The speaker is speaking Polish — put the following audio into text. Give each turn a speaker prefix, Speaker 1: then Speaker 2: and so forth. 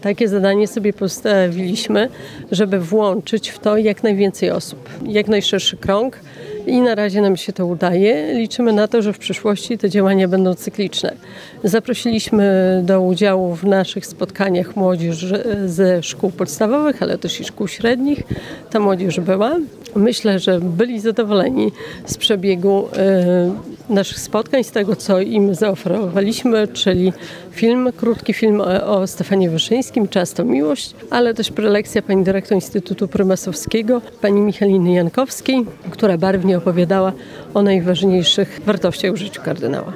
Speaker 1: Takie zadanie sobie postawiliśmy, żeby włączyć w to jak najwięcej osób, jak najszerszy krąg i na razie nam się to udaje. Liczymy na to, że w przyszłości te działania będą cykliczne. Zaprosiliśmy do udziału w naszych spotkaniach młodzież ze szkół podstawowych, ale też i szkół średnich. Ta młodzież była. Myślę, że byli zadowoleni z przebiegu naszych spotkań, z tego, co im zaoferowaliśmy, czyli krótki film o Stefanie Wyszyńskim, Czas to miłość, ale też prelekcja pani dyrektor Instytutu Prymasowskiego, pani Michaliny Jankowskiej, która barwnie opowiadała o najważniejszych wartościach w życiu kardynała.